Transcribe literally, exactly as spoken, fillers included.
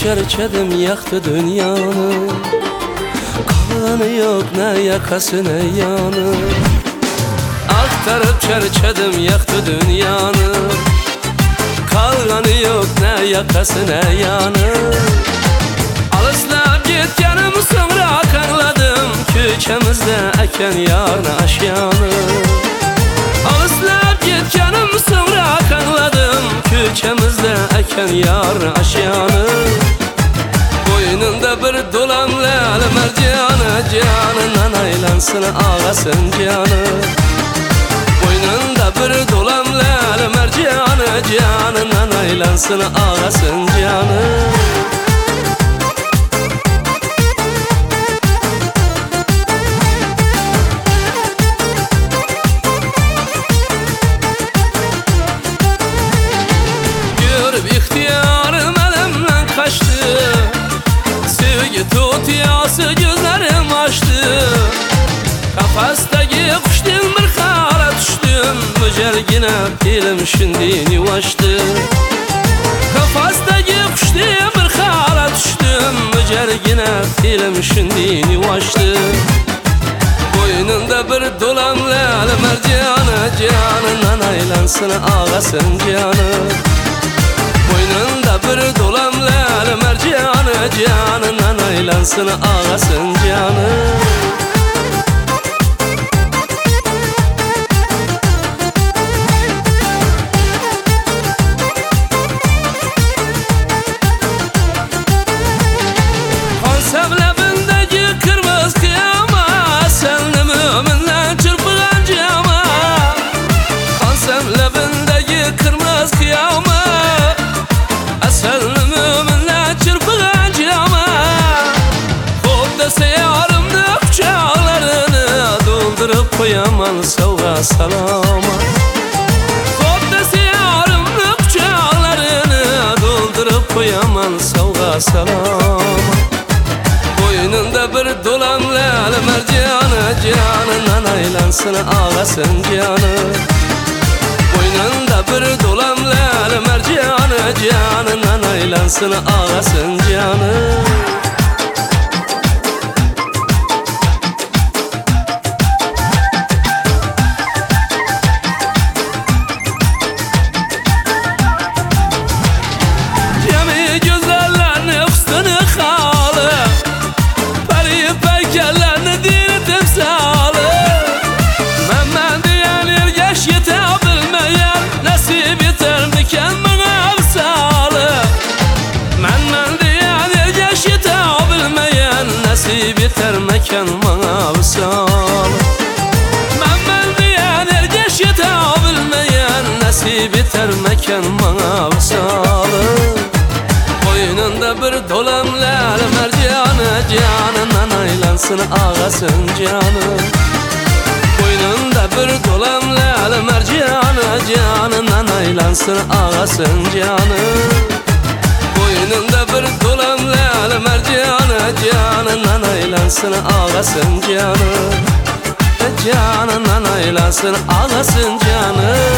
çerçedim yaktı dünyanı. Kalanı yok ne yakası ne yanı. Aktarıp çerçedim yaktı dünyanı. Kalanı yok ne yakası ne yanı. Alıslap gitkenim sonra kanladım. Kökemizde eken yarına aşyanı. Alıslap gitkenim sonra kanladım. Kökemizde eken yarına aşyanı. Boynunda bir dolam lal mercanı. Canından aylansın ağasın canı. Boynunda bir dolam lal mercanı. Canından aylansın ağasın canı. Görüp ihtiyarım elimden kaçtı. Sevgi tutuyası gözlerim açtı. Kafastaki kuştum bir kara düştüm. Mücergine dilim şimdi yuvaştı. Kafastaki kuştum bir kara düştüm. Mücergine dilim şimdi yuvaştı. Boynunda bir dolam lal mercanı. Canından aylansın ağasın canı. Boynunda bir dolam lal mercanı. Canından aylansın ağasın canı. Konsevlebindeki kırmızı kıyama. Senli müminle çırpılan cama. Konsevlebindeki kırmızı kıyama. Senli müminle çırpılan cama. Kolda seyarımda kucaklarını. Doldurup koyamam savga salama. Kolda seyarımda kucaklarını. Doldurup koyamam savga salama. Boynunda bir dolam lal mercanı. Canından aylansın ağasın canı. Boynunda bir dolam lal mercanı. Canından aylansın ağasın canı. Cemi gözlerlerini fıstını halı. Peri peykerlerini diri timsalı. Memmen diyen ergeç yetebilmeyen. Nasip yeter miken bana vısalı. Memmen diyen ergeç yetebilmeyen. Nasip yeter miken bana vısalı. Memmen diyen ergeç yetebilmeyen. Nasip yeter miken bana vısalı. Boynunda bir dolam lal mercanı. Canından aylansın ağasın canı. Boynunda bir dolam lal mercanı. Canından aylansın ağasın canı. Boynunda bir dolam lal mercanı. Canından aylansın ağasın canı. Canından aylansın ağasın canı.